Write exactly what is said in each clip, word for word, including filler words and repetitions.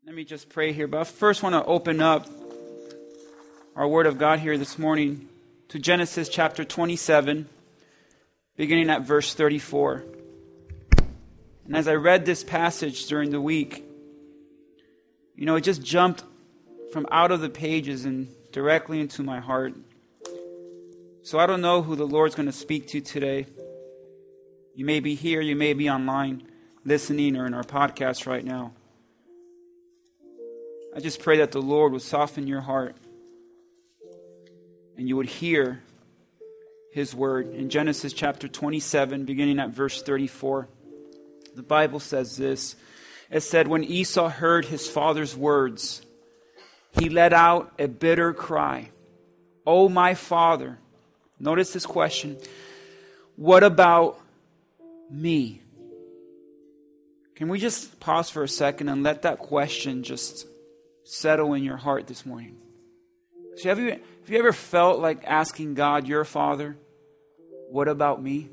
Let me just pray here, but I first want to open up our Word of God here this morning to Genesis chapter twenty-seven, beginning at verse thirty-four. And as I read this passage during the week, you know, it just jumped from out of the pages and directly into my heart. So I don't know who the Lord's going to speak to today. You may be here, you may be online, listening, or in our podcast right now. I just pray that the Lord would soften your heart and you would hear His word. In Genesis chapter twenty-seven, beginning at verse thirty-four, the Bible says this. It said, when Esau heard his father's words, he let out a bitter cry. "Oh, my father." Notice this question. "What about me?" Can we just pause for a second and let that question just settle in your heart this morning? So have you, have you ever felt like asking God, your Father, what about me?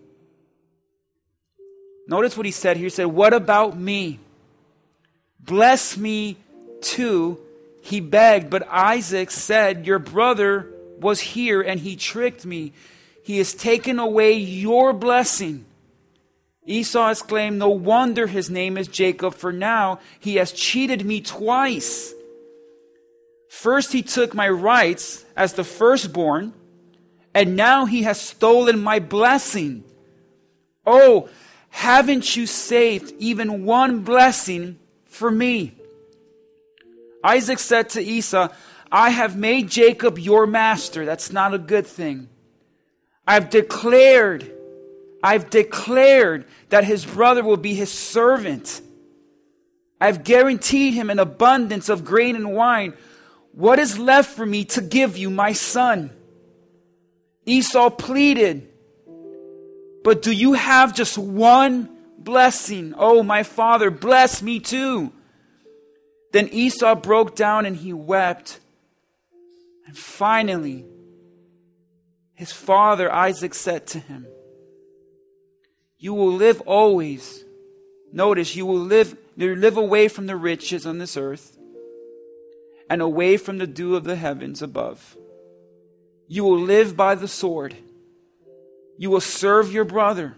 Notice what he said here. He said, "What about me? Bless me too," he begged. But Isaac said, "Your brother was here and he tricked me. He has taken away your blessing." Esau exclaimed, "No wonder his name is Jacob, for now he has cheated me twice. First he took my rights as the firstborn, and now he has stolen my blessing. Oh, haven't you saved even one blessing for me?" Isaac said to Esau, "I have made Jacob your master." That's not a good thing. I've declared, I've declared that his brother will be his servant. I've guaranteed him an abundance of grain and wine. What is left for me to give you, my son?" Esau pleaded, "But do you have just one blessing? Oh, my father, bless me too." Then Esau broke down and he wept. And finally, his father Isaac said to him, "You will live always." Notice, you will live, you live away from the riches on this earth and away from the dew of the heavens above. You will live by the sword. You will serve your brother.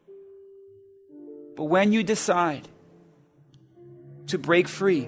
But when you decide to break free,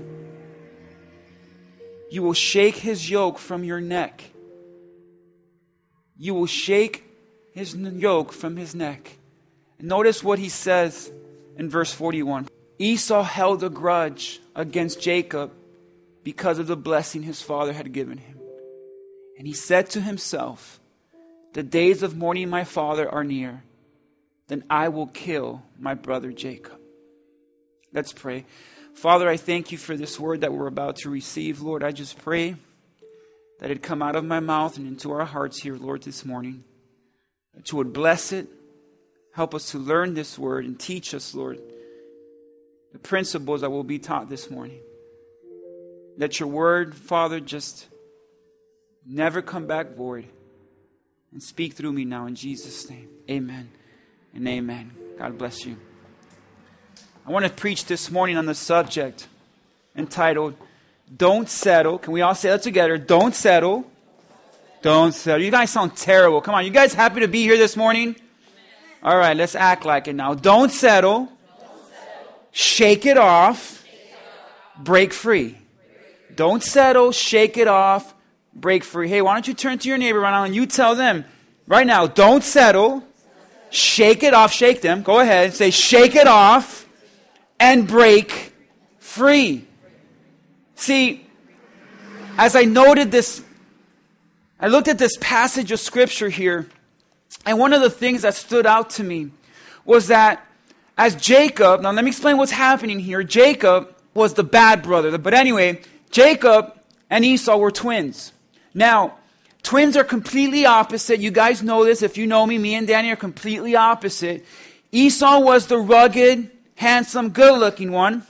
you will shake his yoke from your neck. You will shake his yoke from his neck. Notice what he says in verse forty-one. Esau held a grudge against Jacob because of the blessing his father had given him. And he said to himself, "The days of mourning my father are near. Then I will kill my brother Jacob." Let's pray. Father, I thank you for this word that we're about to receive. Lord, I just pray that it come out of my mouth and into our hearts here, Lord, this morning. That you would bless it. Help us to learn this word and teach us, Lord, the principles that will be taught this morning. Let your word, Father, just never come back void. And speak through me now in Jesus' name. Amen and amen. God bless you. I want to preach this morning on the subject entitled, Don't Settle. Can we all say that together? Don't settle. Don't settle. You guys sound terrible. Come on. You guys happy to be here this morning? All right, let's act like it now. Don't settle. Shake it off. Break free. Don't settle. Shake it off. Break free. Hey, why don't you turn to your neighbor right now and you tell them right now, don't settle. Shake it off. Shake them. Go ahead. Say, shake it off and break free. See, as I noted this, I looked at this passage of scripture here, and one of the things that stood out to me was that as Jacob, now let me explain what's happening here. Jacob was the bad brother. But anyway, Jacob and Esau were twins. Now, twins are completely opposite. You guys know this. If you know me, me and Danny are completely opposite. Esau was the rugged, handsome, good-looking one.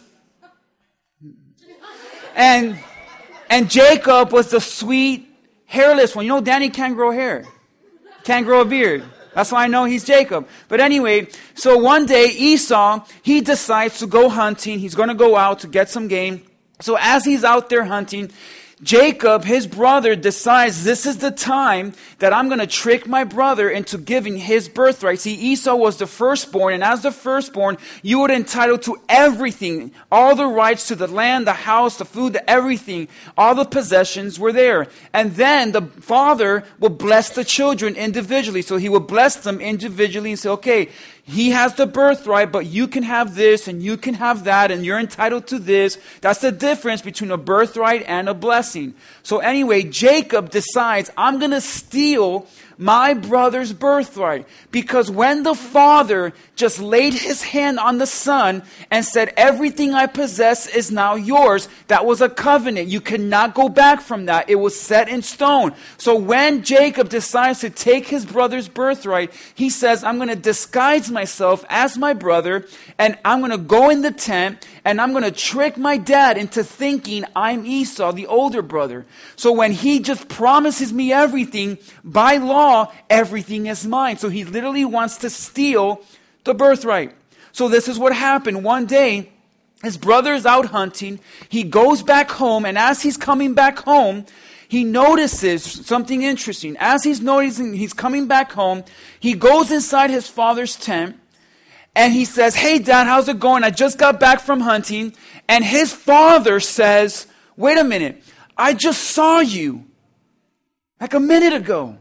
And, and Jacob was the sweet, hairless one. You know, Danny can't grow hair. Can't grow a beard. That's why I know he's Jacob. But anyway, so one day Esau, he decides to go hunting. He's going to go out to get some game. So as he's out there hunting, Jacob, his brother, decides this is the time that I'm going to trick my brother into giving his birthright. See, Esau was the firstborn, and as the firstborn, you were entitled to everything. All the rights to the land, the house, the food, the everything. All the possessions were there. And then the father will bless the children individually. So he will bless them individually and say, okay, he has the birthright, but you can have this and you can have that and you're entitled to this. That's the difference between a birthright and a blessing. So anyway, Jacob decides, I'm going to steal my brother's birthright. Because when the father just laid his hand on the son and said, everything I possess is now yours, that was a covenant. You cannot go back from that. It was set in stone. So when Jacob decides to take his brother's birthright, he says, I'm going to disguise myself as my brother, and I'm going to go in the tent, and I'm going to trick my dad into thinking I'm Esau, the older brother. So when he just promises me everything, by law, everything is mine. So he literally wants to steal the birthright. So this is what happened. One day, his brother is out hunting. He goes back home, and as he's coming back home, he notices something interesting. As he's noticing he's coming back home, he goes inside his father's tent, and he says, hey, Dad, how's it going? I just got back from hunting. And his father says, wait a minute, I just saw you like a minute ago.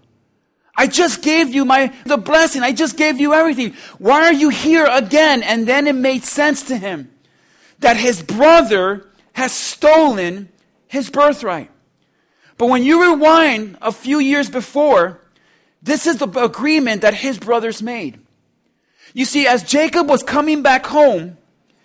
I just gave you my the blessing. I just gave you everything. Why are you here again? And then it made sense to him that his brother has stolen his birthright. But when you rewind a few years before, this is the agreement that his brothers made. You see, as Jacob was coming back home,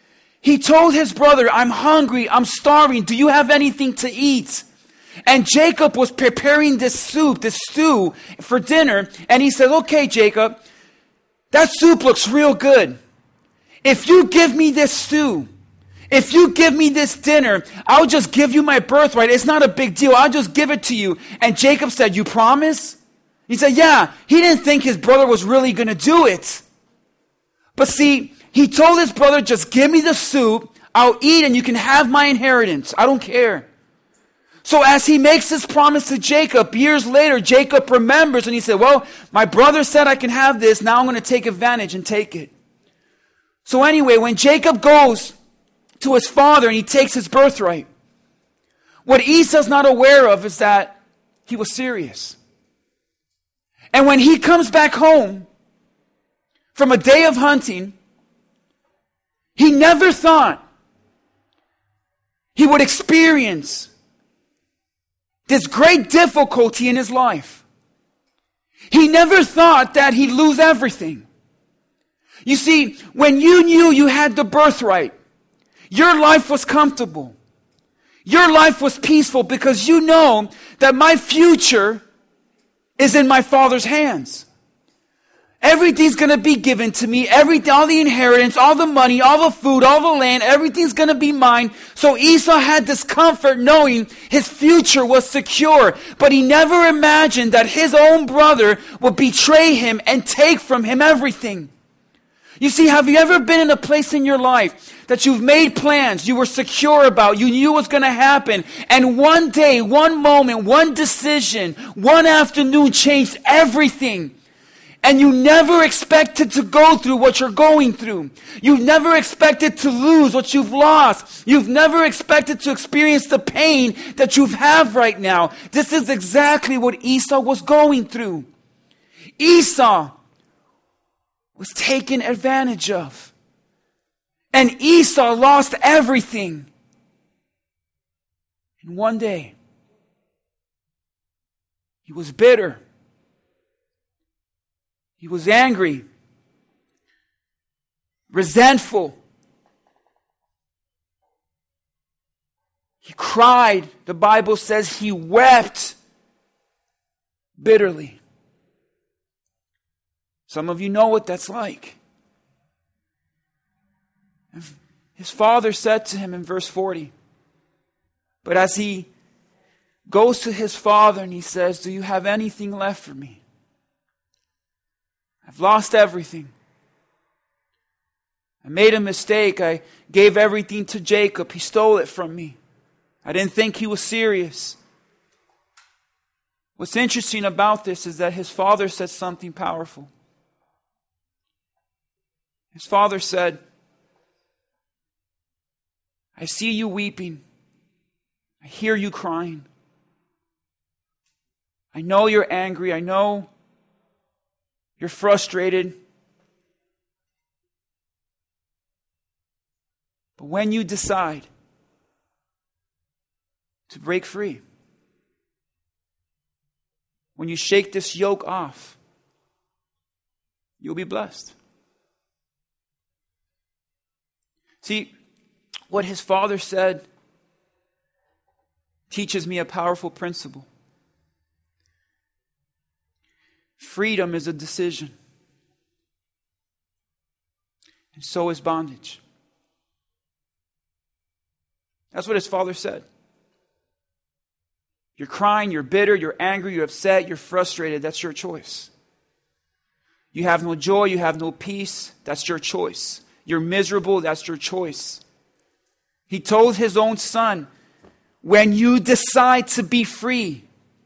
he told his brother, I'm hungry, I'm starving, do you have anything to eat? And Jacob was preparing this soup, this stew for dinner, and he said, okay, Jacob, that soup looks real good. If you give me this stew, if you give me this dinner, I'll just give you my birthright. It's not a big deal. I'll just give it to you. And Jacob said, you promise? He said, yeah. He didn't think his brother was really going to do it. But see, he told his brother, just give me the soup. I'll eat and you can have my inheritance. I don't care. So as he makes this promise to Jacob, years later, Jacob remembers and he said, well, my brother said I can have this. Now I'm going to take advantage and take it. So anyway, when Jacob goes to his father and he takes his birthright, what Esau's not aware of is that he was serious. And when he comes back home from a day of hunting, he never thought he would experience this great difficulty in his life. He never thought that he'd lose everything. You see, when you knew you had the birthright, your life was comfortable. Your life was peaceful because you know that my future is in my Father's hands. Everything's going to be given to me. Every, all the inheritance, all the money, all the food, all the land, everything's going to be mine. So Esau had this comfort knowing his future was secure. But he never imagined that his own brother would betray him and take from him everything. You see, have you ever been in a place in your life that you've made plans, you were secure about, you knew was going to happen, and one day, one moment, one decision, one afternoon changed everything? And you never expected to go through what you're going through. You've never expected to lose what you've lost. You've never expected to experience the pain that you have right now. This is exactly what Esau was going through. Esau was taken advantage of. And Esau lost everything. And one day, he was bitter. He was angry, resentful. He cried. The Bible says he wept bitterly. Some of you know what that's like. His father said to him in verse forty, but as he goes to his father and he says, do you have anything left for me? I've lost everything. I made a mistake. I gave everything to Jacob. He stole it from me. I didn't think he was serious. What's interesting about this is that his father said something powerful. His father said, I see you weeping. I hear you crying. I know you're angry. I know you're frustrated. But when you decide to break free, when you shake this yoke off, you'll be blessed. See, what his father said teaches me a powerful principle. Freedom is a decision. And so is bondage. That's what his father said. You're crying, you're bitter, you're angry, you're upset, you're frustrated. That's your choice. You have no joy, you have no peace. That's your choice. You're miserable. That's your choice. He told his own son, when you decide to be free,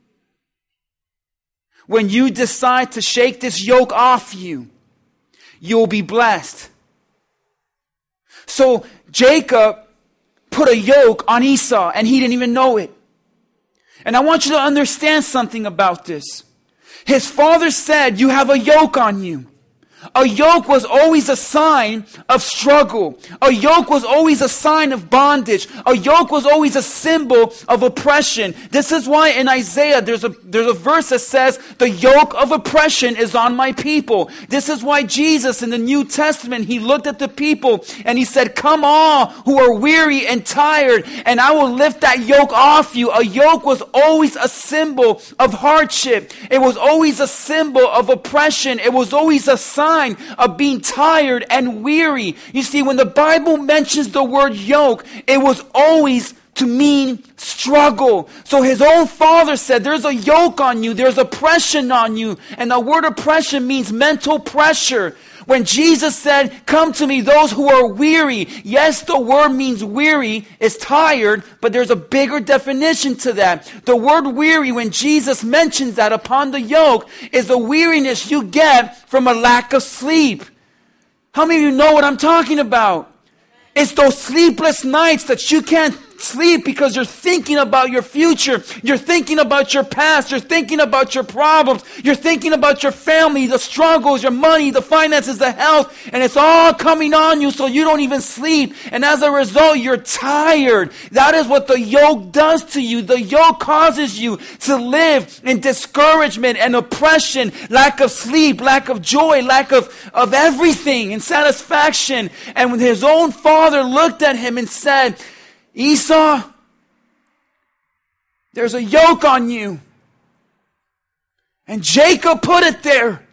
when you decide to shake this yoke off you, you'll be blessed. So Jacob put a yoke on Esau and he didn't even know it. And I want you to understand something about this. His father said, you have a yoke on you. A yoke was always a sign of struggle. A yoke was always a sign of bondage. A yoke was always a symbol of oppression. This is why in Isaiah there's a, there's a verse that says, the yoke of oppression is on my people. This is why Jesus in the New Testament, he looked at the people and he said, come all who are weary and tired, and I will lift that yoke off you. A yoke was always a symbol of hardship. It was always a symbol of oppression. It was always a sign of being tired and weary. You see, when the Bible mentions the word yoke, it was always to mean struggle. So his own father said, there's a yoke on you, there's oppression on you. And the word oppression means mental pressure. When Jesus said, come to me, those who are weary. Yes, the word means weary is tired, but there's a bigger definition to that. The word weary, when Jesus mentions that upon the yoke, is the weariness you get from a lack of sleep. How many of you know what I'm talking about? It's those sleepless nights that you can't sleep because you're thinking about your future. You're thinking about your past. You're thinking about your problems. You're thinking about your family, the struggles, your money, the finances, the health. And it's all coming on you so you don't even sleep. And as a result, you're tired. That is what the yoke does to you. The yoke causes you to live in discouragement and oppression, lack of sleep, lack of joy, lack of, of everything and satisfaction. And when his own father looked at him and said, Esau, there's a yoke on you. And Jacob put it there.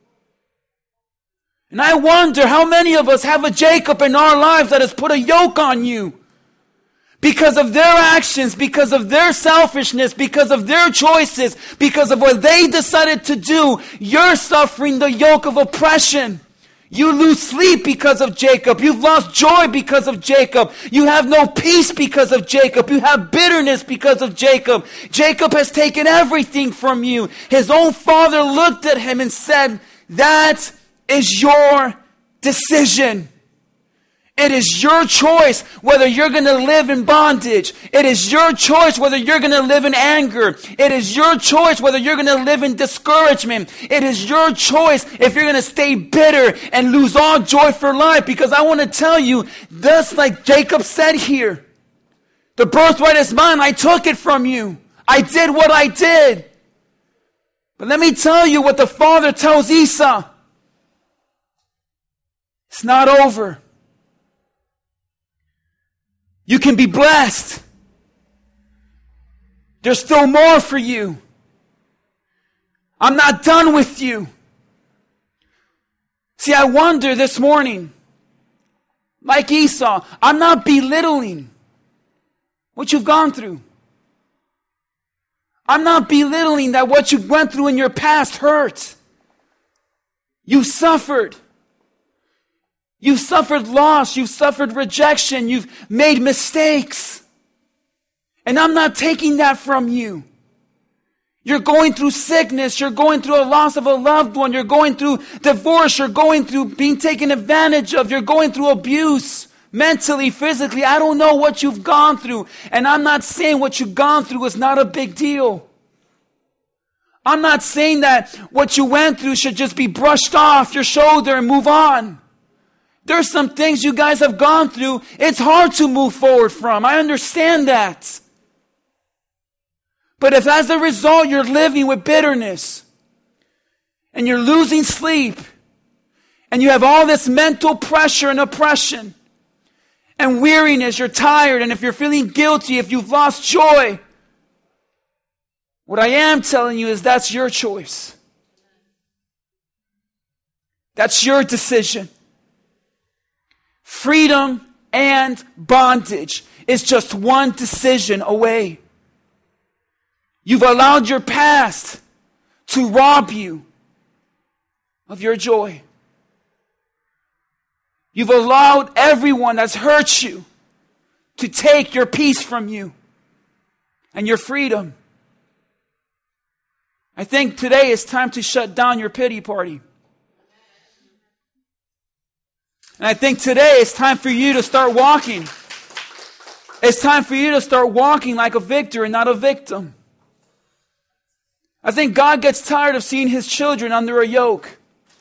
And I wonder how many of us have a Jacob in our lives that has put a yoke on you. Because of their actions, because of their selfishness, because of their choices, because of what they decided to do, you're suffering the yoke of oppression. You lose sleep because of Jacob. You've lost joy because of Jacob. You have no peace because of Jacob. You have bitterness because of Jacob. Jacob has taken everything from you. His own father looked at him and said, that is your decision. It is your choice whether you're going to live in bondage. It is your choice whether you're going to live in anger. It is your choice whether you're going to live in discouragement. It is your choice if you're going to stay bitter and lose all joy for life. Because I want to tell you, just like Jacob said here, the birthright is mine. I took it from you. I did what I did. But let me tell you what the father tells Esau. It's not over. You can be blessed. There's still more for you. I'm not done with you. See, I wonder this morning, like Esau, I'm not belittling what you've gone through. I'm not belittling that what you went through in your past hurt. You suffered. You've suffered loss. You've suffered rejection. You've made mistakes. And I'm not taking that from you. You're going through sickness. You're going through a loss of a loved one. You're going through divorce. You're going through being taken advantage of. You're going through abuse, mentally, physically. I don't know what you've gone through. And I'm not saying what you've gone through is not a big deal. I'm not saying that what you went through should just be brushed off your shoulder and move on. There's some things you guys have gone through. It's hard to move forward from. I understand that. But if as a result you're living with bitterness and you're losing sleep and you have all this mental pressure and oppression and weariness, you're tired, and if you're feeling guilty, if you've lost joy, what I am telling you is that's your choice. That's your decision. Freedom and bondage is just one decision away. You've allowed your past to rob you of your joy. You've allowed everyone that's hurt you to take your peace from you and your freedom. I think today is time to shut down your pity party. And I think today it's time for you to start walking. It's time for you to start walking like a victor and not a victim. I think God gets tired of seeing His children under a yoke.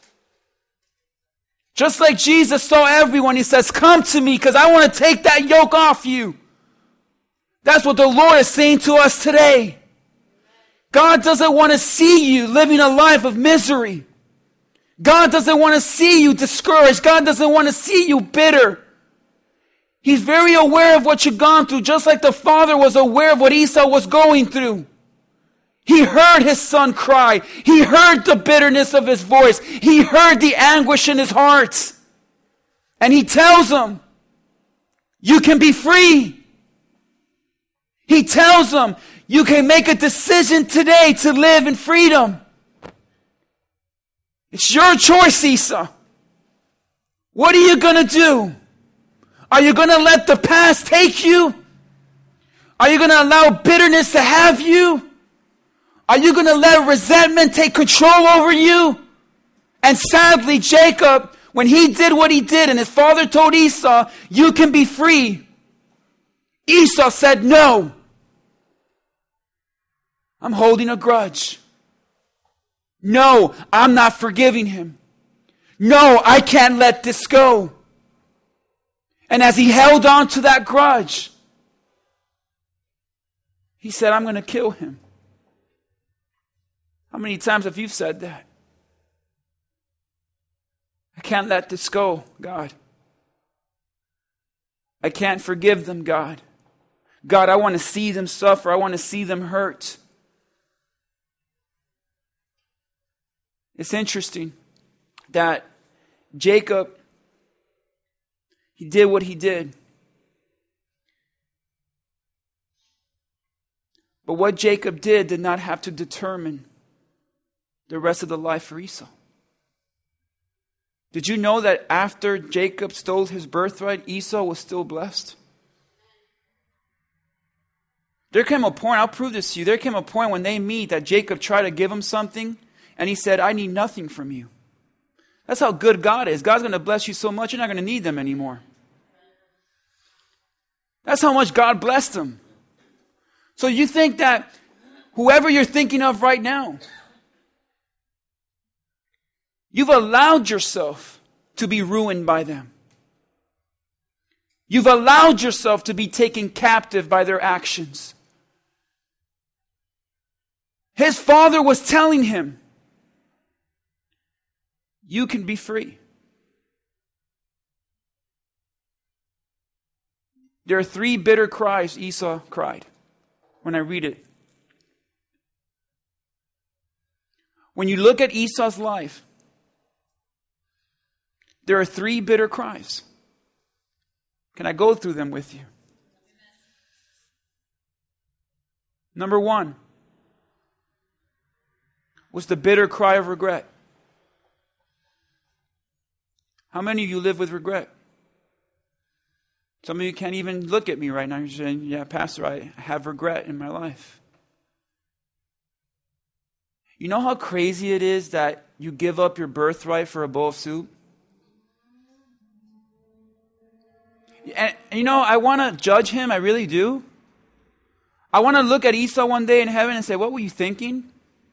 Just like Jesus saw everyone, He says, come to me because I want to take that yoke off you. That's what the Lord is saying to us today. God doesn't want to see you living a life of misery. God doesn't want to see you discouraged. God doesn't want to see you bitter. He's very aware of what you've gone through, just like the father was aware of what Esau was going through. He heard his son cry. He heard the bitterness of his voice. He heard the anguish in his heart. And he tells him, you can be free. He tells him, you can make a decision today to live in freedom. It's your choice, Esau. What are you going to do? Are you going to let the past take you? Are you going to allow bitterness to have you? Are you going to let resentment take control over you? And sadly, Jacob, when he did what he did and his father told Esau, you can be free, Esau said, no. I'm holding a grudge. No, I'm not forgiving him. No, I can't let this go. And as he held on to that grudge, he said, I'm going to kill him. How many times have you said that? I can't let this go, God. I can't forgive them, God. God, I want to see them suffer. I want to see them hurt. It's interesting that Jacob, he did what he did. But what Jacob did did not have to determine the rest of the life for Esau. Did you know that after Jacob stole his birthright, Esau was still blessed? There came a point, I'll prove this to you, there came a point when they meet that Jacob tried to give him something, and he said, I need nothing from you. That's how good God is. God's going to bless you so much, you're not going to need them anymore. That's how much God blessed him. So you think that whoever you're thinking of right now, you've allowed yourself to be ruined by them. You've allowed yourself to be taken captive by their actions. His father was telling him, you can be free. There are three bitter cries Esau cried when I read it. When you look at Esau's life, there are three bitter cries. Can I go through them with you? Number one was the bitter cry of regret. How many of you live with regret? Some of you can't even look at me right now. You're saying, yeah, Pastor, I have regret in my life. You know how crazy it is that you give up your birthright for a bowl of soup? And, and you know, I want to judge him. I really do. I want to look at Esau one day in heaven and say, what were you thinking?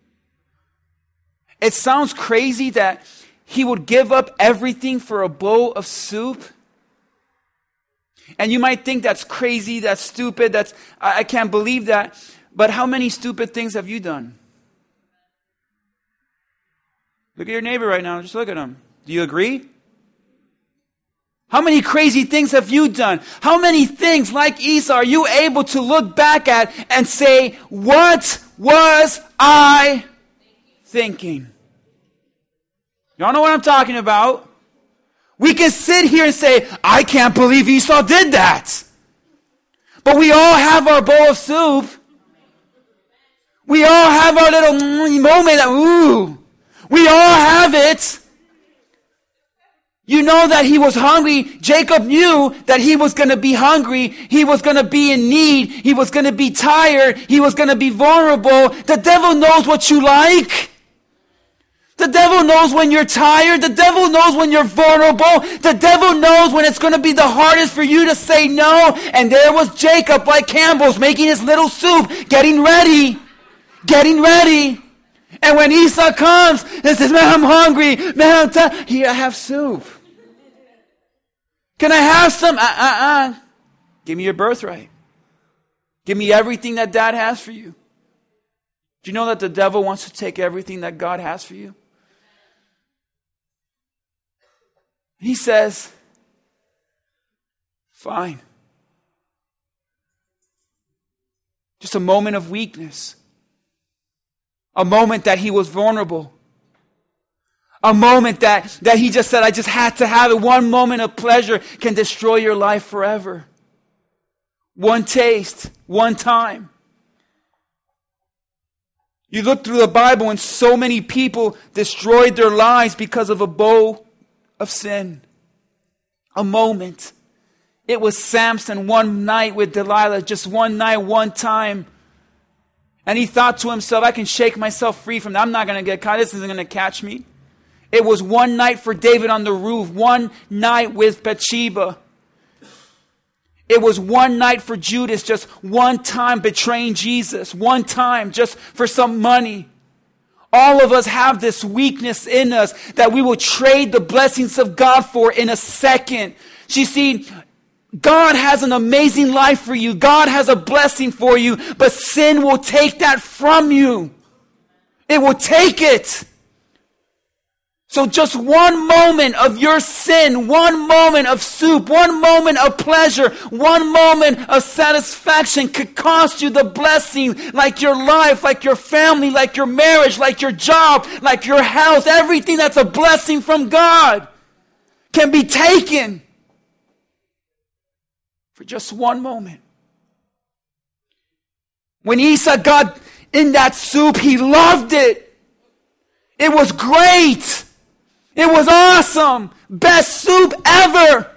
It sounds crazy that he would give up everything for a bowl of soup. And you might think that's crazy, that's stupid, that's I, I can't believe that. But how many stupid things have you done? Look at your neighbor right now. Just look at him. Do you agree? How many crazy things have you done? How many things like Esau are you able to look back at and say, what was I thinking? Y'all know what I'm talking about? We can sit here and say, I can't believe Esau did that. But we all have our bowl of soup. We all have our little moment that, ooh. We all have it. You know that he was hungry. Jacob knew that he was going to be hungry. He was going to be in need. He was going to be tired. He was going to be vulnerable. The devil knows what you like. The devil knows when you're tired. The devil knows when you're vulnerable. The devil knows when it's going to be the hardest for you to say no. And there was Jacob, like Campbell's, making his little soup, getting ready, getting ready. And when Esau comes and says, man, I'm hungry, man, I'm tired, here, I have soup. Can I have some? Uh-uh-uh. Give me your birthright. Give me everything that Dad has for you. Do you know that the devil wants to take everything that God has for you? He says, fine. Just a moment of weakness. A moment that he was vulnerable. A moment that, that he just said, I just had to have it. One moment of pleasure can destroy your life forever. One taste, one time. You look through the Bible and so many people destroyed their lives because of a bowl of sin. A moment. It was Samson one night with Delilah, just one night, one time. And he thought to himself, I can shake myself free from that. I'm not going to get caught. This isn't going to catch me. It was one night for David on the roof. One night with Bathsheba. It was one night for Judas. Just one time betraying Jesus. One time just for some money. All of us have this weakness in us that we will trade the blessings of God for in a second. You see, God has an amazing life for you. God has a blessing for you. But sin will take that from you. It will take it. So just one moment of your sin, one moment of soup, one moment of pleasure, one moment of satisfaction could cost you the blessing, like your life, like your family, like your marriage, like your job, like your health. Everything that's a blessing from God can be taken for just one moment. When Esau got in that soup, he loved it. It was great. It was awesome. Best soup ever.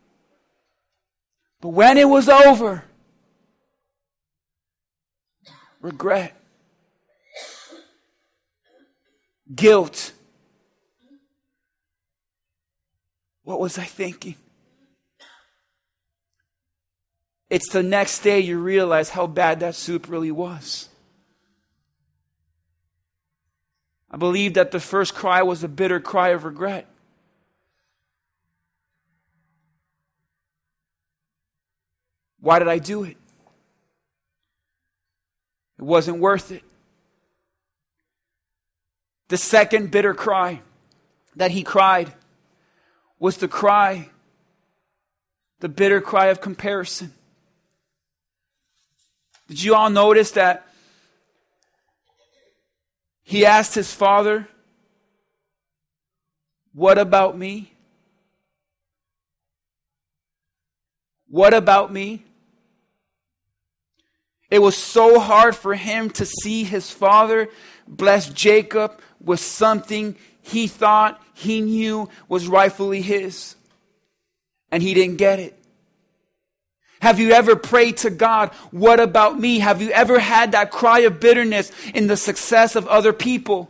But when it was over, regret, guilt. What was I thinking? It's the next day you realize how bad that soup really was. I believe that the first cry was a bitter cry of regret. Why did I do it? It wasn't worth it. The second bitter cry that he cried was the cry, the bitter cry of comparison. Did you all notice that he asked his father, what about me? What about me? It was so hard for him to see his father bless Jacob with something he thought, he knew was rightfully his. And he didn't get it. Have you ever prayed to God, what about me? Have you ever had that cry of bitterness in the success of other people?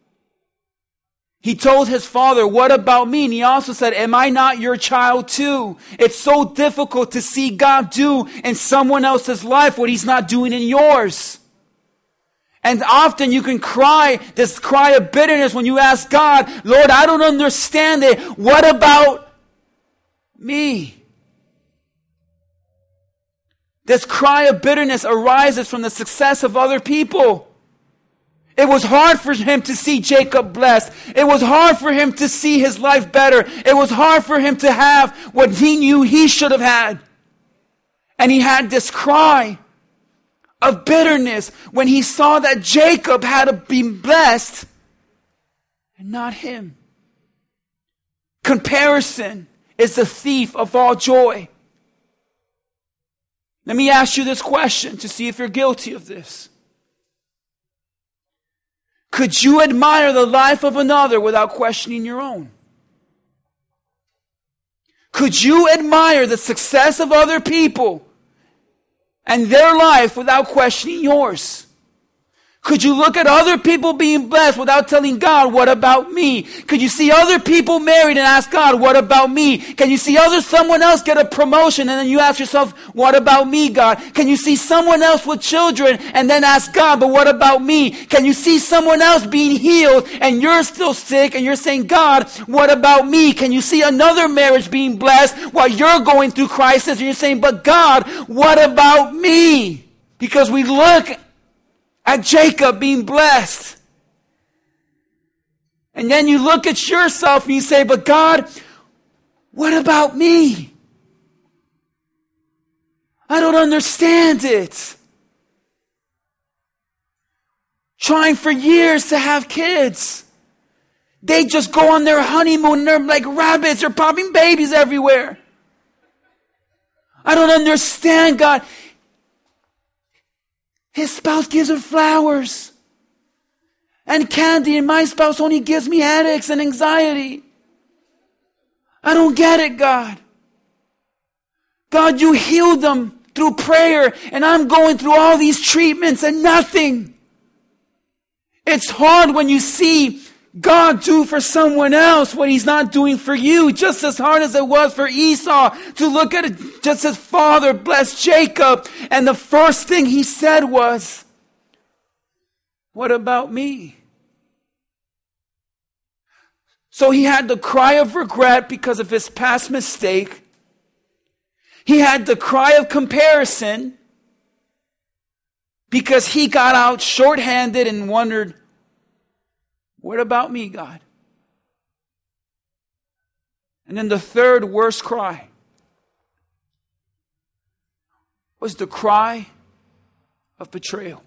He told his father, what about me? And he also said, am I not your child too? It's so difficult to see God do in someone else's life what he's not doing in yours. And often you can cry this cry of bitterness when you ask God, Lord, I don't understand it. What about me? This cry of bitterness arises from the success of other people. It was hard for him to see Jacob blessed. It was hard for him to see his life better. It was hard for him to have what he knew he should have had. And he had this cry of bitterness when he saw that Jacob had to be blessed and not him. Comparison is the thief of all joy. Let me ask you this question to see if you're guilty of this. Could you admire the life of another without questioning your own? Could you admire the success of other people and their life without questioning yours? Could you look at other people being blessed without telling God, what about me? Could you see other people married and ask God, what about me? Can you see other someone else get a promotion and then you ask yourself, what about me, God? Can you see someone else with children and then ask God, but what about me? Can you see someone else being healed and you're still sick and you're saying, God, what about me? Can you see another marriage being blessed while you're going through crisis and you're saying, but God, what about me? Because we look at Jacob being blessed. And then you look at yourself and you say, but God, what about me? I don't understand it. Trying for years to have kids. They just go on their honeymoon and they're like rabbits. They're popping babies everywhere. I don't understand, God. His spouse gives her flowers and candy, and my spouse only gives me headaches and anxiety. I don't get it, God. God, you healed them through prayer, and I'm going through all these treatments and nothing. It's hard when you see God do for someone else what he's not doing for you. Just as hard as it was for Esau to look at it, just his father blessed Jacob. And the first thing he said was, what about me? So he had the cry of regret because of his past mistake. He had the cry of comparison because he got out short-handed and wondered, what about me, God? And then the third worst cry was the cry of betrayal.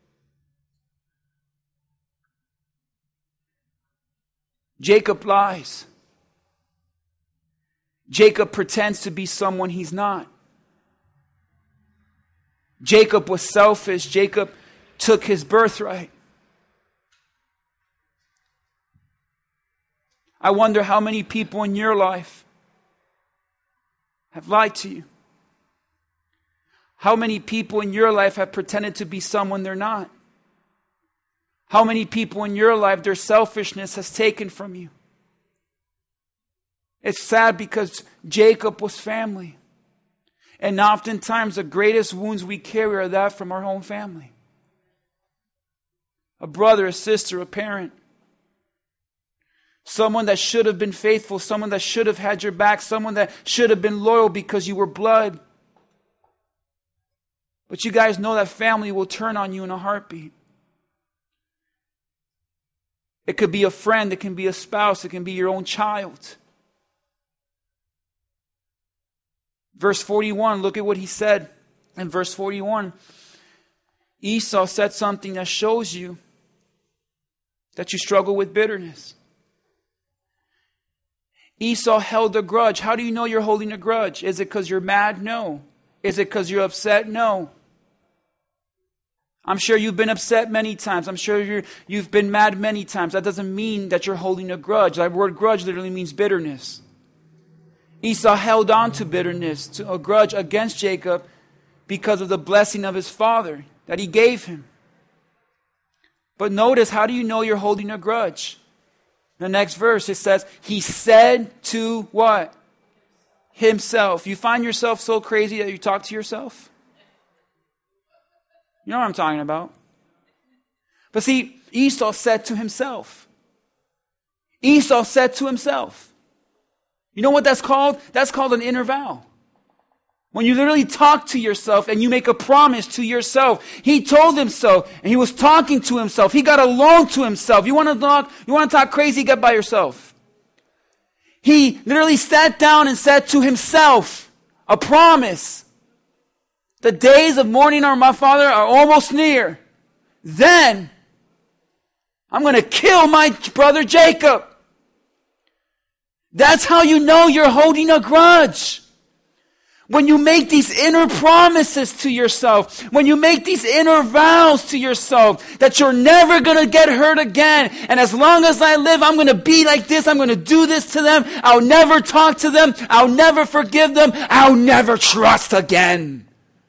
Jacob lies. Jacob pretends to be someone he's not. Jacob was selfish. Jacob took his birthright. I wonder how many people in your life have lied to you. How many people in your life have pretended to be someone they're not? How many people in your life their selfishness has taken from you? It's sad because Jacob was family. And oftentimes the greatest wounds we carry are that from our own family. A brother, a sister, a parent. Someone that should have been faithful, someone that should have had your back, someone that should have been loyal because you were blood. But you guys know that family will turn on you in a heartbeat. It could be a friend, it can be a spouse, it can be your own child. Verse forty-one, look at what he said in verse forty-one. Esau said something that shows you that you struggle with bitterness. Esau held a grudge. How do you know you're holding a grudge? Is it because you're mad? No. Is it because you're upset? No. I'm sure you've been upset many times. I'm sure you're, you've been mad many times. That doesn't mean that you're holding a grudge. That word grudge literally means bitterness. Esau held on to bitterness, to a grudge against Jacob because of the blessing of his father that he gave him. But notice, how do you know you're holding a grudge? The next verse, it says, he said to what? Himself. You find yourself so crazy that you talk to yourself? You know what I'm talking about. But see, Esau said to himself. Esau said to himself. You know what that's called? That's called an inner vow. When you literally talk to yourself and you make a promise to yourself. He told him so, and he was talking to himself. He got alone to himself. You want to talk, you want to talk crazy, get by yourself. He literally sat down and said to himself a promise. The days of mourning of my father are almost near. Then I'm going to kill my brother Jacob. That's how you know you're holding a grudge. When you make these inner promises to yourself, when you make these inner vows to yourself, that you're never going to get hurt again. And as long as I live, I'm going to be like this. I'm going to do this to them. I'll never talk to them. I'll never forgive them. I'll never trust again.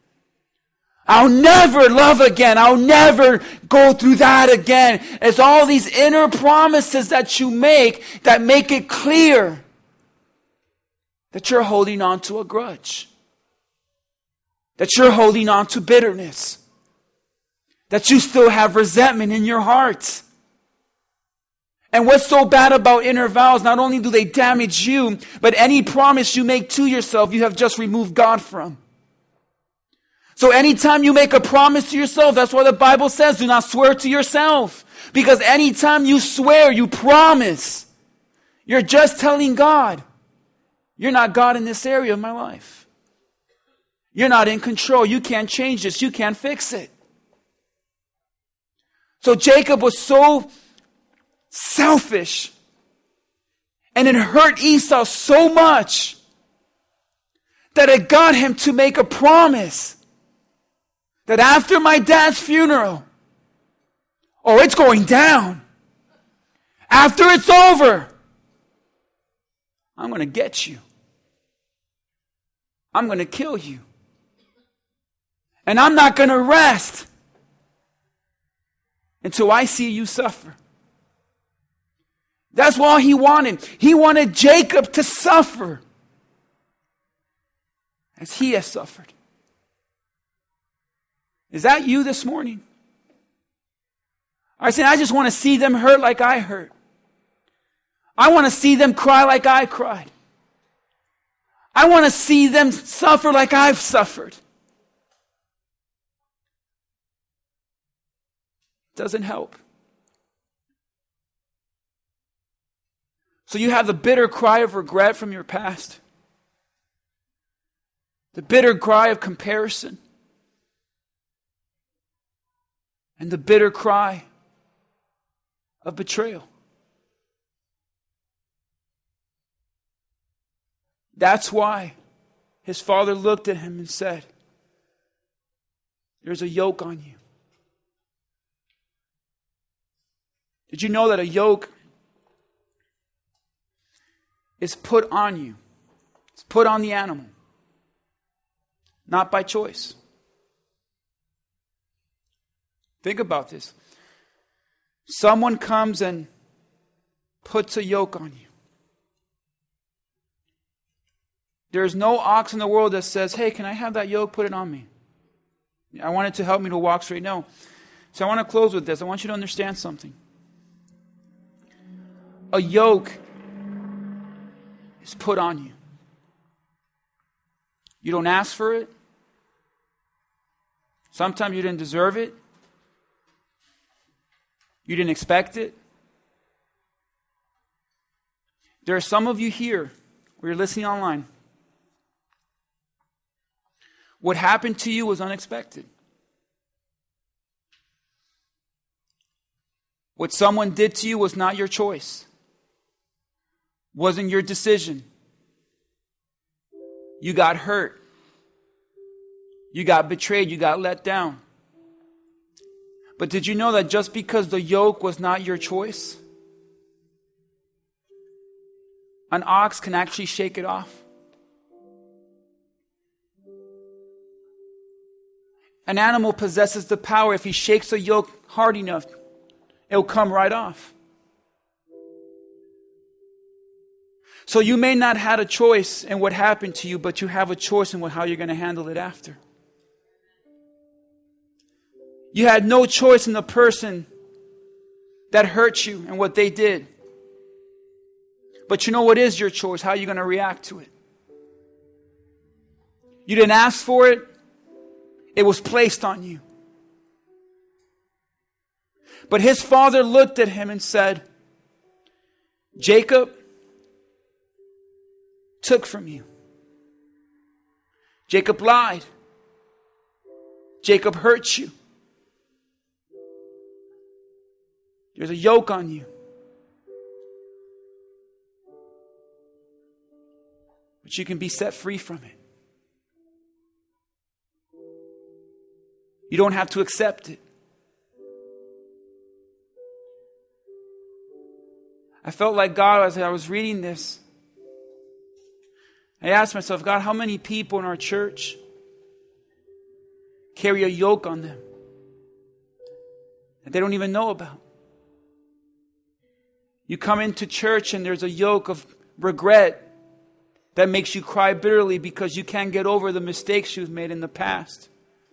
I'll never love again. I'll never go through that again. It's all these inner promises that you make that make it clear that you're holding on to a grudge. That you're holding on to bitterness. That you still have resentment in your heart. And what's so bad about inner vows, not only do they damage you, but any promise you make to yourself, you have just removed God from. So anytime you make a promise to yourself, that's why the Bible says, do not swear to yourself. Because anytime you swear, you promise, you're just telling God, you're not God in this area of my life. You're not in control. You can't change this. You can't fix it. So Jacob was so selfish. And it hurt Esau so much that it got him to make a promise that after my dad's funeral, oh, it's going down. After it's over, I'm going to get you. I'm going to kill you. And I'm not going to rest until I see you suffer. That's all he wanted. He wanted Jacob to suffer as he has suffered. Is that you this morning? I said, I just want to see them hurt like I hurt. I want to see them cry like I cried. I want to see them suffer like I've suffered. Doesn't help. So you have the bitter cry of regret from your past. The bitter cry of comparison. And the bitter cry of betrayal. That's why his father looked at him and said, there's a yoke on you. Did you know that a yoke is put on you? It's put on the animal. Not by choice. Think about this. Someone comes and puts a yoke on you. There's no ox in the world that says, hey, can I have that yoke? Put it on me. I want it to help me to walk straight. No. So I want to close with this. I want you to understand something. A yoke is put on you. You don't ask for it. Sometimes you didn't deserve it. You didn't expect it. There are some of you here, or you're listening online. What happened to you was unexpected. What someone did to you was not your choice. Wasn't your decision. You got hurt. You got betrayed. You got let down. But did you know that just because the yoke was not your choice, an ox can actually shake it off? An animal possesses the power. If he shakes a yoke hard enough, it'll come right off. So you may not have a choice in what happened to you, but you have a choice in what, how you're going to handle it after. You had no choice in the person that hurt you and what they did. But you know what is your choice? How are you going to react to it? You didn't ask for it. It was placed on you. But his father looked at him and said, Jacob took from you. Jacob lied. Jacob hurt you. There's a yoke on you. But you can be set free from it. You don't have to accept it. I felt like God, as I was reading this, I asked myself, God, how many people in our church carry a yoke on them that they don't even know about? You come into church and there's a yoke of regret that makes you cry bitterly because you can't get over the mistakes you've made in the past.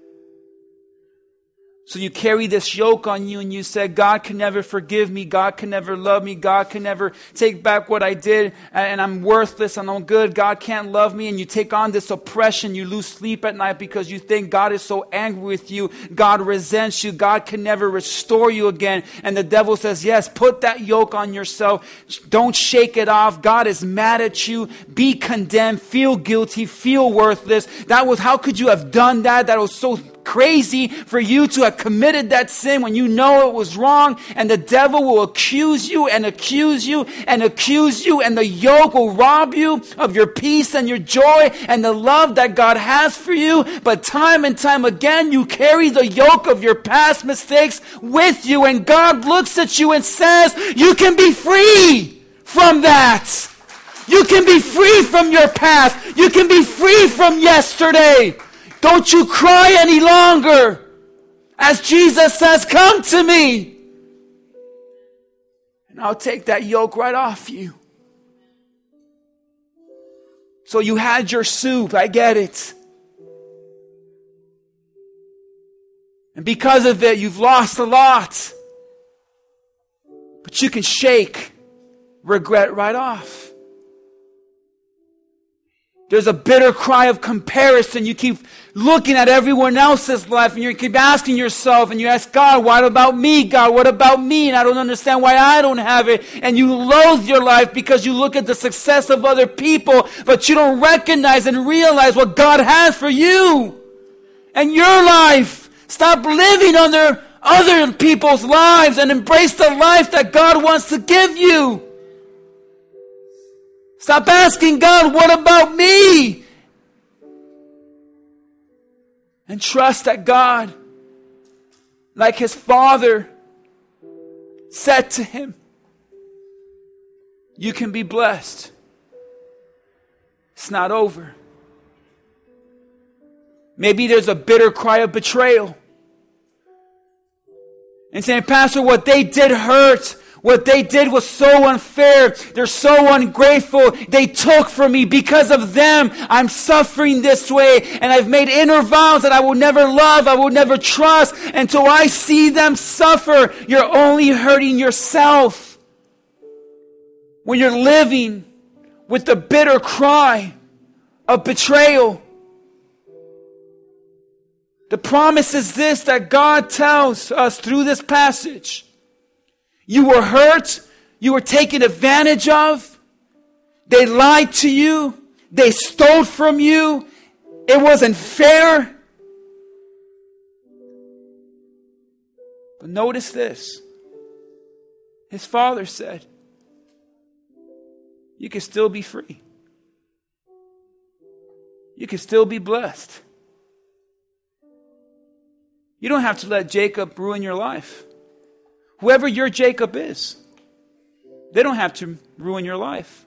So you carry this yoke on you and you say, God can never forgive me. God can never love me. God can never take back what I did. And I'm worthless. I'm no good. God can't love me. And you take on this oppression. You lose sleep at night because you think God is so angry with you. God resents you. God can never restore you again. And the devil says, yes, put that yoke on yourself. Don't shake it off. God is mad at you. Be condemned. Feel guilty. Feel worthless. That was, how could you have done that? That was so crazy for you to have committed that sin when you know it was wrong, and the devil will accuse you and accuse you and accuse you, and the yoke will rob you of your peace and your joy and the love that God has for you. But time and time again, you carry the yoke of your past mistakes with you, and God looks at you and says, you can be free from that. You can be free from your past. You can be free from yesterday. Don't you cry any longer. As Jesus says, come to me, and I'll take that yoke right off you. So you had your soup, I get it. And because of it, you've lost a lot. But you can shake regret right off. There's a bitter cry of comparison. You keep looking at everyone else's life and you keep asking yourself, and you ask God, what about me, God? What about me? And I don't understand why I don't have it. And you loathe your life because you look at the success of other people, but you don't recognize and realize what God has for you and your life. Stop living under other people's lives and embrace the life that God wants to give you. Stop asking God, what about me? And trust that God, like his father said to him, you can be blessed. It's not over. Maybe there's a bitter cry of betrayal. And saying, Pastor, what they did hurt. What they did was so unfair. They're so ungrateful. They took from me. Because of them, I'm suffering this way. And I've made inner vows that I will never love, I will never trust until I see them suffer. You're only hurting yourself when you're living with the bitter cry of betrayal. The promise is this that God tells us through this passage. You were hurt. You were taken advantage of. They lied to you. They stole from you. It wasn't fair. But notice this. His father said, you can still be free. You can still be blessed. You don't have to let Jacob ruin your life. Whoever your Jacob is, they don't have to ruin your life.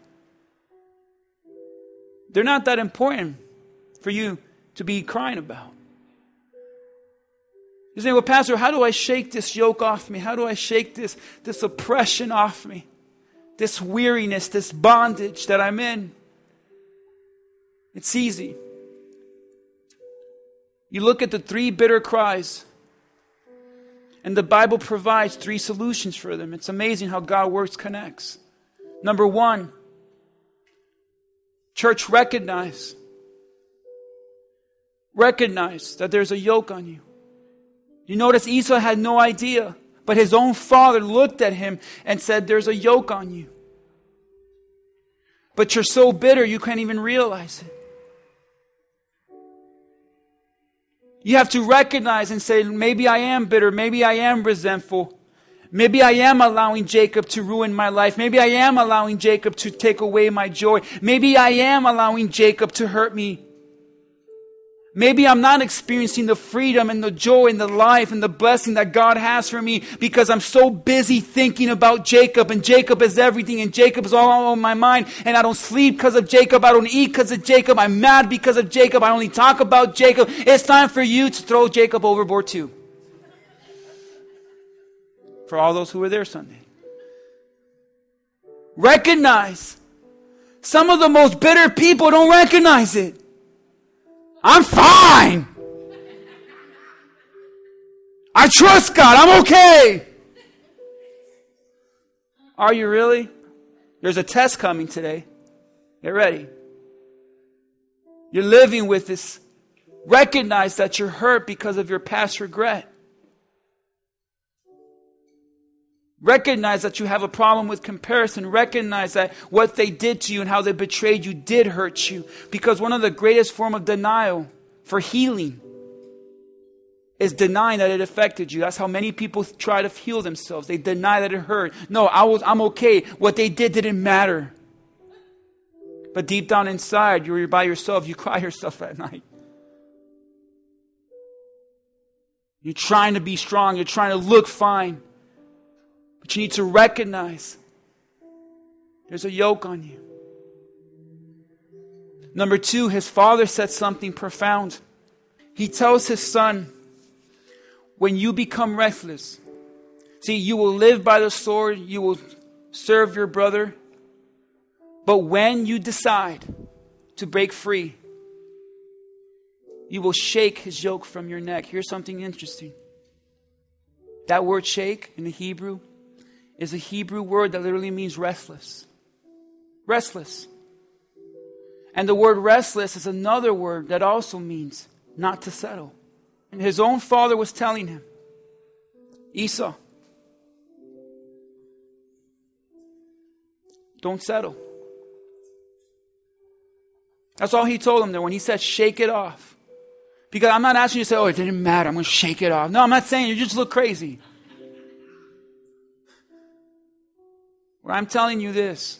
They're not that important for you to be crying about. You say, well, Pastor, how do I shake this yoke off me? How do I shake this, this oppression off me? This weariness, this bondage that I'm in? It's easy. You look at the three bitter cries, and the Bible provides three solutions for them. It's amazing how God works, connects. Number one, church, recognize. Recognize that there's a yoke on you. You notice Esau had no idea, but his own father looked at him and said, there's a yoke on you. But you're so bitter you can't even realize it. You have to recognize and say, maybe I am bitter, maybe I am resentful. Maybe I am allowing Jacob to ruin my life. Maybe I am allowing Jacob to take away my joy. Maybe I am allowing Jacob to hurt me. Maybe I'm not experiencing the freedom and the joy and the life and the blessing that God has for me because I'm so busy thinking about Jacob, and Jacob is everything, and Jacob is all on my mind, and I don't sleep because of Jacob. I don't eat because of Jacob. I'm mad because of Jacob. I only talk about Jacob. It's time for you to throw Jacob overboard too. For all those who were there Sunday. Recognize. Some of the most bitter people don't recognize it. I'm fine. I trust God. I'm okay. Are you really? There's a test coming today. Get ready. You're living with this. Recognize that you're hurt because of your past regret. Recognize that you have a problem with comparison. Recognize that what they did to you and how they betrayed you did hurt you. Because one of the greatest form of denial for healing is denying that it affected you. That's how many people try to heal themselves. They deny that it hurt. No, I was, I'm okay. What they did didn't matter. But deep down inside, you're by yourself. You cry yourself at night. You're trying to be strong. You're trying to look fine. But you need to recognize there's a yoke on you. Number two, his father said something profound. He tells his son, when you become restless, see, you will live by the sword, you will serve your brother, but when you decide to break free, you will shake his yoke from your neck. Here's something interesting. That word shake in the Hebrew is a Hebrew word that literally means restless. Restless. And the word restless is another word that also means not to settle. And his own father was telling him, Esau, don't settle. That's all he told him there when he said shake it off. Because I'm not asking you to say, oh, it didn't matter, I'm going to shake it off. No, I'm not saying you just look crazy. Well, I'm telling you this.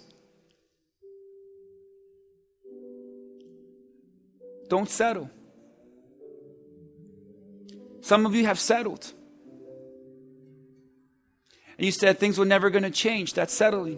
Don't settle. Some of you have settled. And you said things were never going to change. That's settling.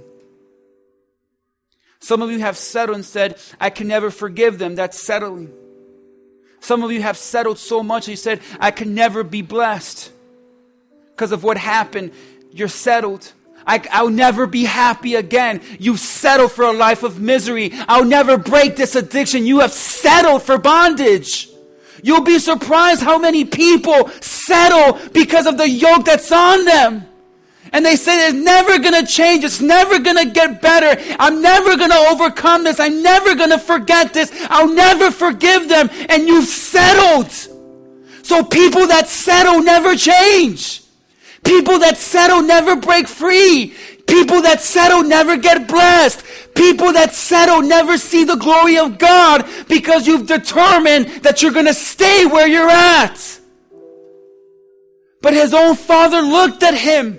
Some of you have settled and said, I can never forgive them. That's settling. Some of you have settled so much that you said, I can never be blessed. Because of what happened, you're settled. I, I'll never be happy again. You settled for a life of misery. I'll never break this addiction. You have settled for bondage. You'll be surprised how many people settle because of the yoke that's on them. And they say it's never going to change. It's never going to get better. I'm never going to overcome this. I'm never going to forget this. I'll never forgive them. And you've settled. So people that settle never change. People that settle never break free. People that settle never get blessed. People that settle never see the glory of God because you've determined that you're going to stay where you're at. But his own father looked at him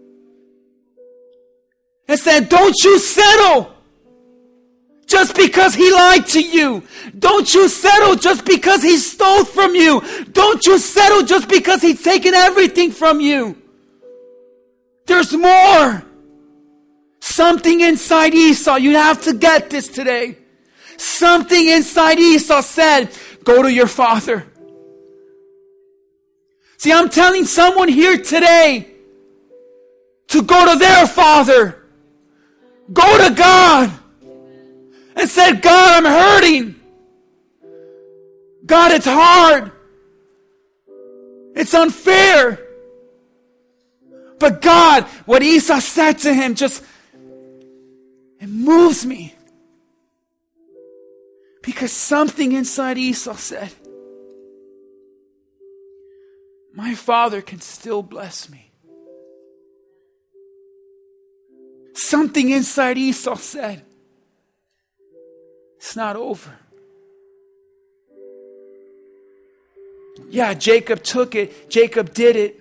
and said, don't you settle just because he lied to you. Don't you settle just because he stole from you. Don't you settle just because he's taken everything from you. There's more. Something inside Esau, you have to get this today. Something inside Esau said, go to your father. See, I'm telling someone here today to go to their Father. Go to God. And say, God, I'm hurting. God, it's hard. It's unfair. But God, what Esau said to him just, it moves me. Because something inside Esau said, my father can still bless me. Something inside Esau said, it's not over. Yeah, Jacob took it. Jacob did it.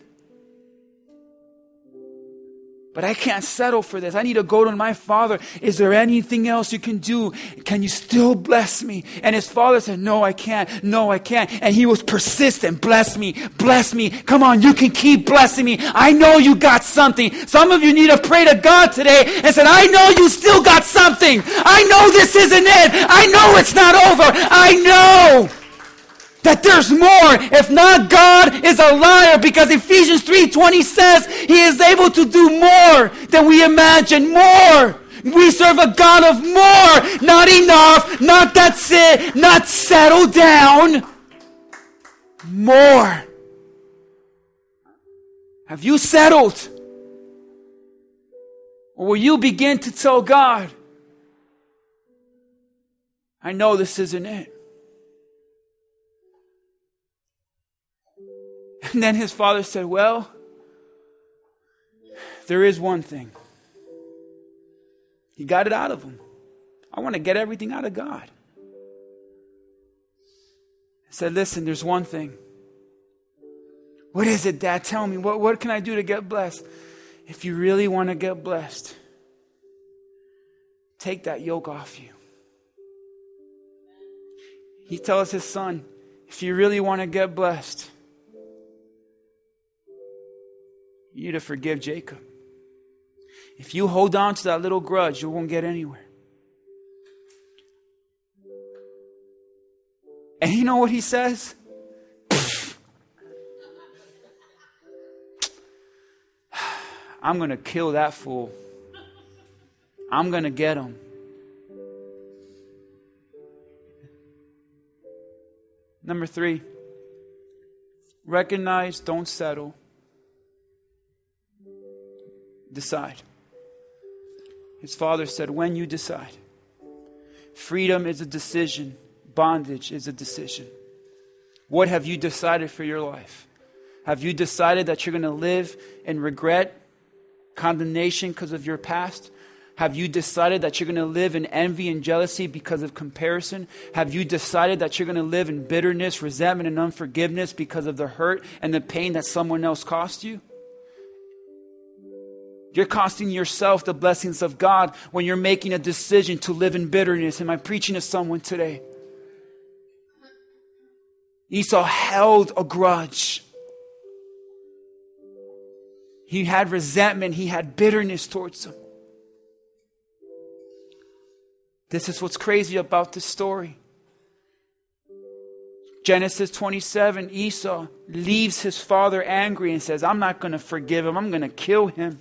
But I can't settle for this. I need to go to my father. Is there anything else you can do? Can you still bless me? And his father said, no, I can't. No, I can't. And he was persistent. Bless me. Bless me. Come on, you can keep blessing me. I know you got something. Some of you need to pray to God today and say, I know you still got something. I know this isn't it. I know it's not over. I know that there's more. If not, God is a liar, because Ephesians three twenty says He is able to do more than we imagine. More. We serve a God of more. Not enough. Not that's it. Not settle down. More. Have you settled? Or will you begin to tell God, I know this isn't it. And then his father said, well, there is one thing. He got it out of him. I want to get everything out of God. He said, listen, there's one thing. What is it, Dad? Tell me. What, what can I do to get blessed? If you really want to get blessed, take that yoke off you. He tells his son, if you really want to get blessed, you need to forgive Jacob. If you hold on to that little grudge, you won't get anywhere. And you know what he says? I'm going to kill that fool. I'm going to get him. Number three, recognize, don't settle. Decide. His father said, when you decide. Freedom is a decision. Bondage is a decision. What have you decided for your life? Have you decided that you're going to live in regret, condemnation because of your past? Have you decided that you're going to live in envy and jealousy because of comparison? Have you decided that you're going to live in bitterness, resentment, and unforgiveness because of the hurt and the pain that someone else caused you? You're costing yourself the blessings of God when you're making a decision to live in bitterness. Am I preaching to someone today? Esau held a grudge. He had resentment. He had bitterness towards him. This is what's crazy about this story. Genesis twenty-seven, Esau leaves his father angry and says, I'm not going to forgive him. I'm going to kill him.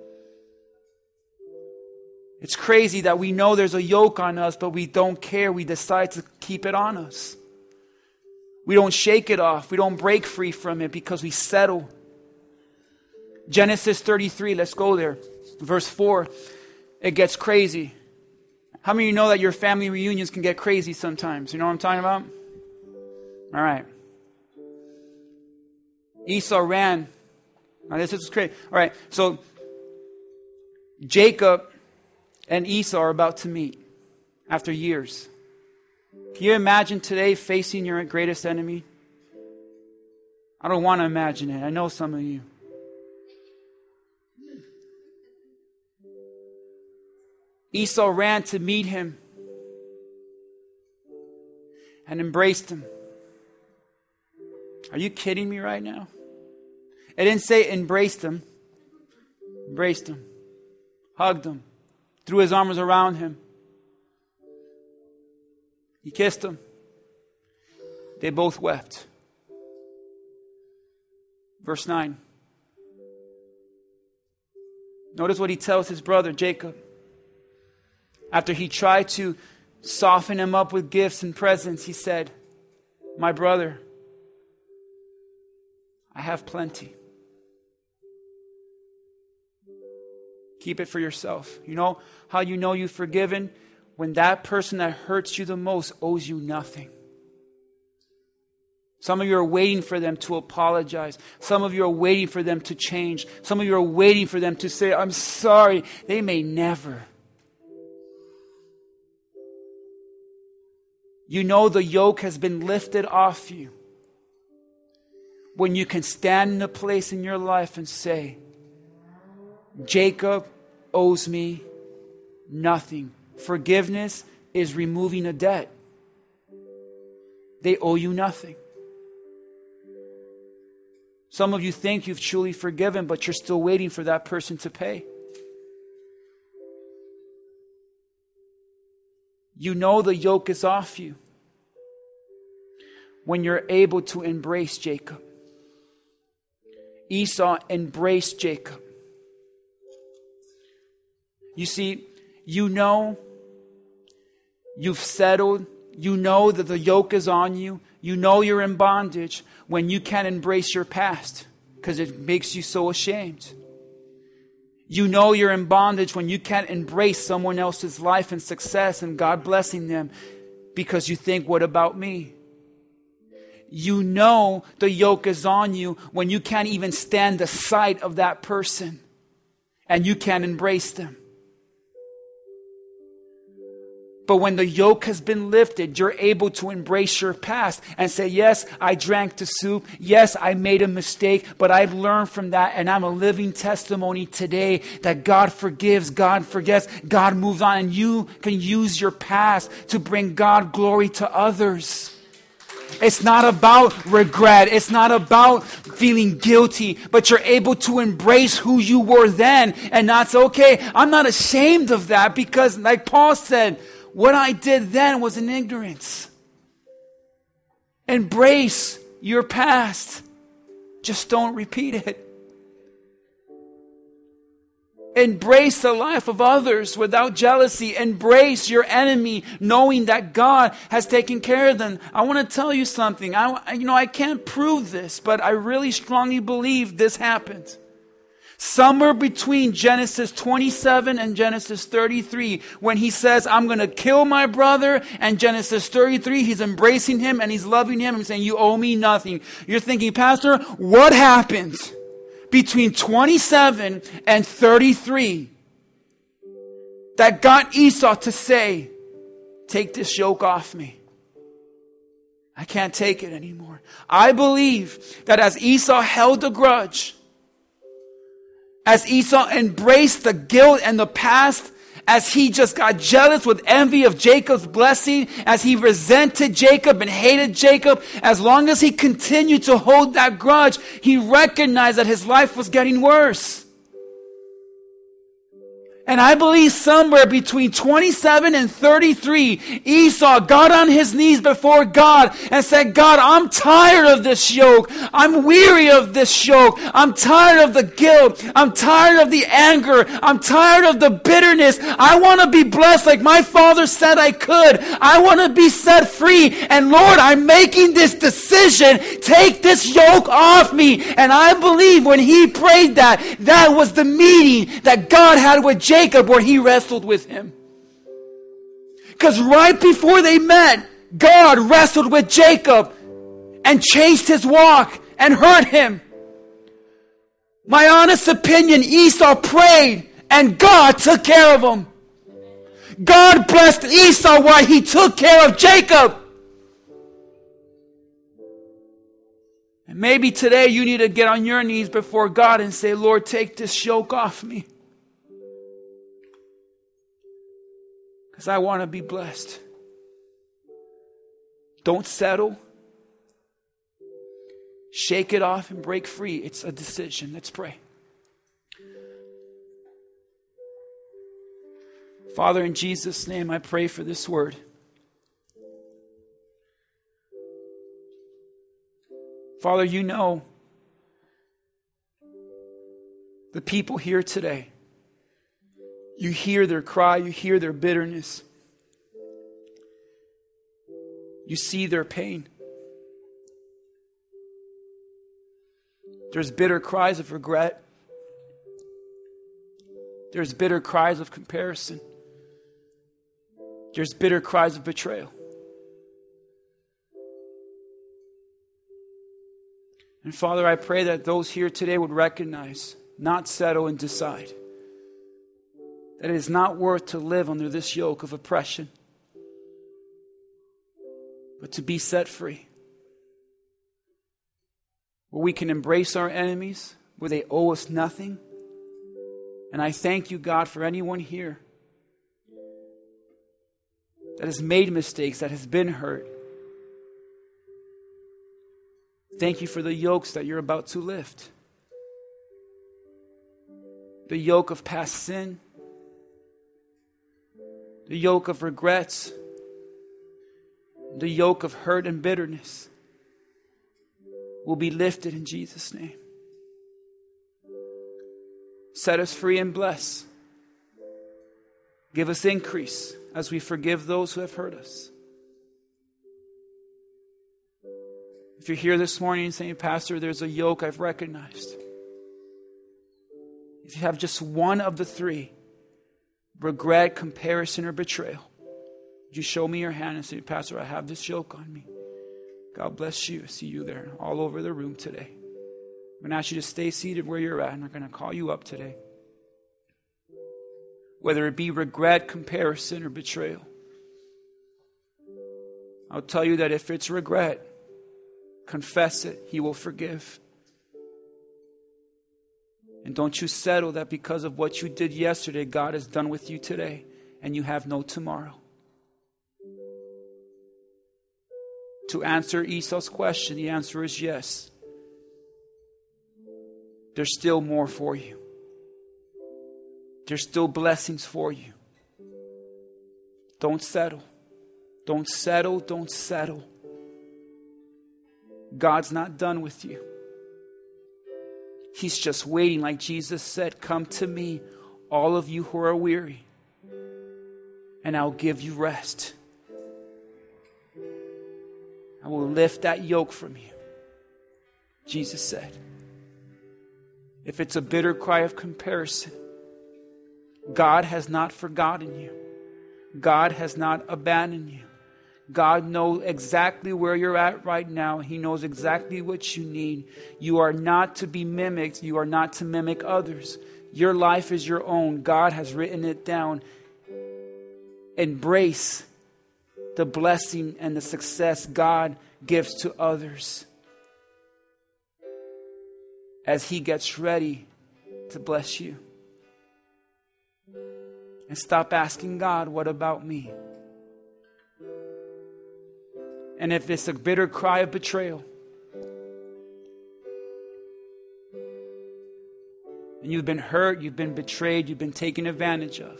It's crazy that we know there's a yoke on us, but we don't care. We decide to keep it on us. We don't shake it off. We don't break free from it because we settle. Genesis thirty-three, let's go there. Verse four, it gets crazy. How many of you know that your family reunions can get crazy sometimes? You know what I'm talking about? All right. Esau ran. Now this is crazy. All right, so Jacob and Esau are about to meet after years. Can you imagine today facing your greatest enemy? I don't want to imagine it. I know some of you. Esau ran to meet him and embraced him. Are you kidding me right now? It didn't say embraced him. Embraced him. Hugged him. Threw his arms around him. He kissed him. They both wept. Verse nine. Notice what he tells his brother Jacob. After he tried to soften him up with gifts and presents, he said, my brother, I have plenty. Keep it for yourself. You know how you know you've forgiven? When that person that hurts you the most owes you nothing. Some of you are waiting for them to apologize. Some of you are waiting for them to change. Some of you are waiting for them to say, I'm sorry. They may never. You know the yoke has been lifted off you when you can stand in a place in your life and say, Jacob owes me nothing. Forgiveness is removing a debt. They owe you nothing. Some of you think you've truly forgiven, but you're still waiting for that person to pay. You know the yoke is off you when you're able to embrace Jacob. Esau embraced Jacob. You see, you know you've settled. You know that the yoke is on you. You know you're in bondage when you can't embrace your past because it makes you so ashamed. You know you're in bondage when you can't embrace someone else's life and success and God blessing them because you think, what about me? You know the yoke is on you when you can't even stand the sight of that person and you can't embrace them. But when the yoke has been lifted, you're able to embrace your past and say, yes, I drank the soup. Yes, I made a mistake, but I've learned from that and I'm a living testimony today that God forgives, God forgets, God moves on, and you can use your past to bring God glory to others. It's not about regret. It's not about feeling guilty, but you're able to embrace who you were then. And that's okay. I'm not ashamed of that because, like Paul said, what I did then was in ignorance. Embrace your past. Just don't repeat it. Embrace the life of others without jealousy. Embrace your enemy, knowing that God has taken care of them. I want to tell you something. I, you know, I can't prove this, but I really strongly believe this happened. Somewhere between Genesis twenty-seven and Genesis thirty-three, when he says, I'm going to kill my brother, and Genesis thirty-three, he's embracing him and he's loving him and saying, you owe me nothing. You're thinking, Pastor, what happened between twenty-seven and thirty-three that got Esau to say, take this yoke off me? I can't take it anymore. I believe that as Esau held a grudge, as Esau embraced the guilt and the past, as he just got jealous with envy of Jacob's blessing, as he resented Jacob and hated Jacob, as long as he continued to hold that grudge, he recognized that his life was getting worse. And I believe somewhere between twenty-seven and thirty-three, Esau got on his knees before God and said, God, I'm tired of this yoke. I'm weary of this yoke. I'm tired of the guilt. I'm tired of the anger. I'm tired of the bitterness. I want to be blessed like my father said I could. I want to be set free. And Lord, I'm making this decision. Take this yoke off me. And I believe when he prayed that, that was the meeting that God had with Jacob. Jacob, where he wrestled with him. Because right before they met, God wrestled with Jacob and changed his walk and hurt him. My honest opinion, Esau prayed and God took care of him. God blessed Esau while he took care of Jacob. And maybe today you need to get on your knees before God and say, Lord, take this yoke off me. Because I want to be blessed. Don't settle. Shake it off and break free. It's a decision. Let's pray. Father, in Jesus' name, I pray for this word. Father, you know The people here today, you hear their cry, you hear their bitterness. You see their pain. There's bitter cries of regret. There's bitter cries of comparison. There's bitter cries of betrayal. And Father, I pray that those here today would recognize, not settle and decide, that it is not worth to live under this yoke of oppression, but to be set free. Where we can embrace our enemies, where they owe us nothing. And I thank you, God, for anyone here that has made mistakes, that has been hurt. Thank you for the yokes that you're about to lift. The yoke of past sin, the yoke of regrets, the yoke of hurt and bitterness will be lifted in Jesus' name. Set us free and bless. Give us increase as we forgive those who have hurt us. If you're here this morning saying, Pastor, there's a yoke I've recognized. If you have just one of the three, regret, comparison, or betrayal, would you show me your hand and say, Pastor, I have this yoke on me. God bless you. I see you there all over the room today. I'm going to ask you to stay seated where you're at, and I'm going to call you up today. Whether it be regret, comparison, or betrayal. I'll tell you that if it's regret, confess it. He will forgive. And don't you settle that because of what you did yesterday, God is done with you today, and you have no tomorrow. To answer Esau's question, the answer is yes. There's still more for you. There's still blessings for you. Don't settle. Don't settle. Don't settle. God's not done with you. He's just waiting, like Jesus said, come to me, all of you who are weary, and I'll give you rest. I will lift that yoke from you. Jesus said. If it's a bitter cry of comparison, God has not forgotten you. God has not abandoned you. God knows exactly where you're at right now. He knows exactly what you need. You are not to be mimicked. You are not to mimic others. Your life is your own. God has written it down. Embrace the blessing and the success God gives to others as He gets ready to bless you. And stop asking God, what about me? And if it's a bitter cry of betrayal, and you've been hurt, you've been betrayed, you've been taken advantage of,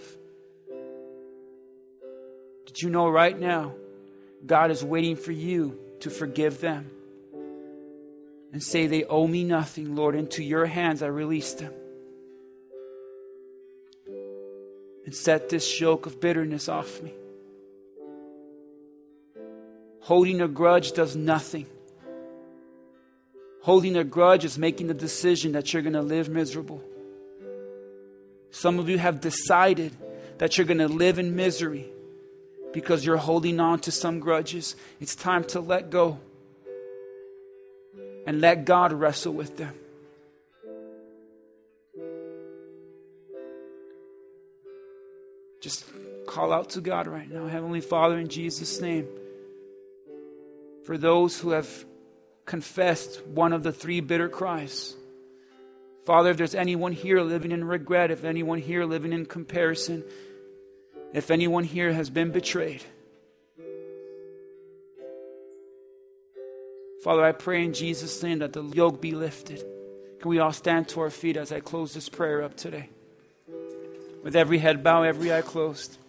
did you know right now God is waiting for you to forgive them and say, they owe me nothing, Lord. Into your hands I release them. And set this yoke of bitterness off me. Holding a grudge does nothing. Holding a grudge is making the decision that you're going to live miserable. Some of you have decided that you're going to live in misery because you're holding on to some grudges. It's time to let go and let God wrestle with them. Just call out to God right now. Heavenly Father, in Jesus' name, for those who have confessed one of the three bitter cries. Father, if there's anyone here living in regret, if anyone here living in comparison, if anyone here has been betrayed, Father, I pray in Jesus' name that the yoke be lifted. Can we all stand to our feet as I close this prayer up today? With every head bowed, every eye closed.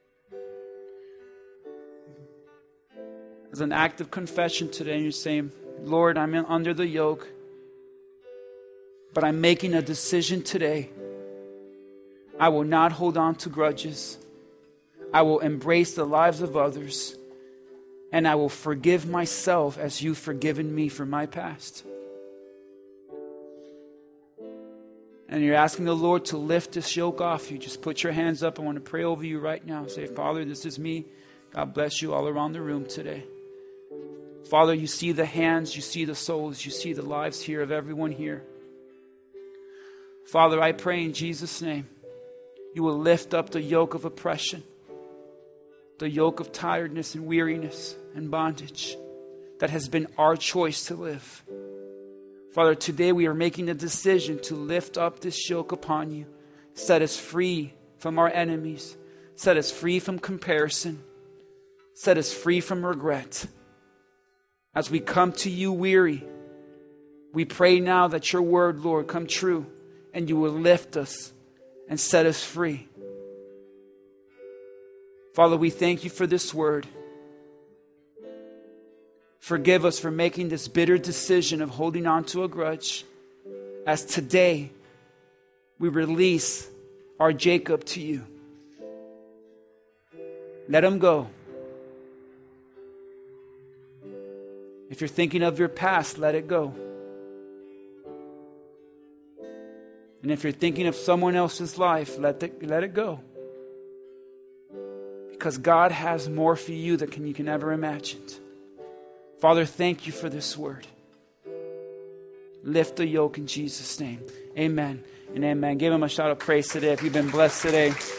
As an act of confession today, you're saying, Lord, I'm in, under the yoke, but I'm making a decision today. I will not hold on to grudges. I will embrace the lives of others, and I will forgive myself as you've forgiven me for my past. And you're asking the Lord to lift this yoke off you. Just put your hands up. I want to pray over you right now. Say, Father, this is me. God bless you all around the room today. Father, you see the hands, you see the souls, you see the lives here of everyone here. Father, I pray in Jesus' name, you will lift up the yoke of oppression, the yoke of tiredness and weariness and bondage that has been our choice to live. Father, today we are making a decision to lift up this yoke upon you. Set us free from our enemies. Set us free from comparison. Set us free from regret. As we come to you weary, we pray now that your word, Lord, come true and you will lift us and set us free. Father, we thank you for this word. Forgive us for making this bitter decision of holding on to a grudge. As today, we release our Jacob to you. Let him go. If you're thinking of your past, let it go. And if you're thinking of someone else's life, let it, let it go. Because God has more for you than can, you can ever imagine. Father, thank you for this word. Lift the yoke in Jesus' name. Amen and amen. Give him a shout of praise today if you've been blessed today.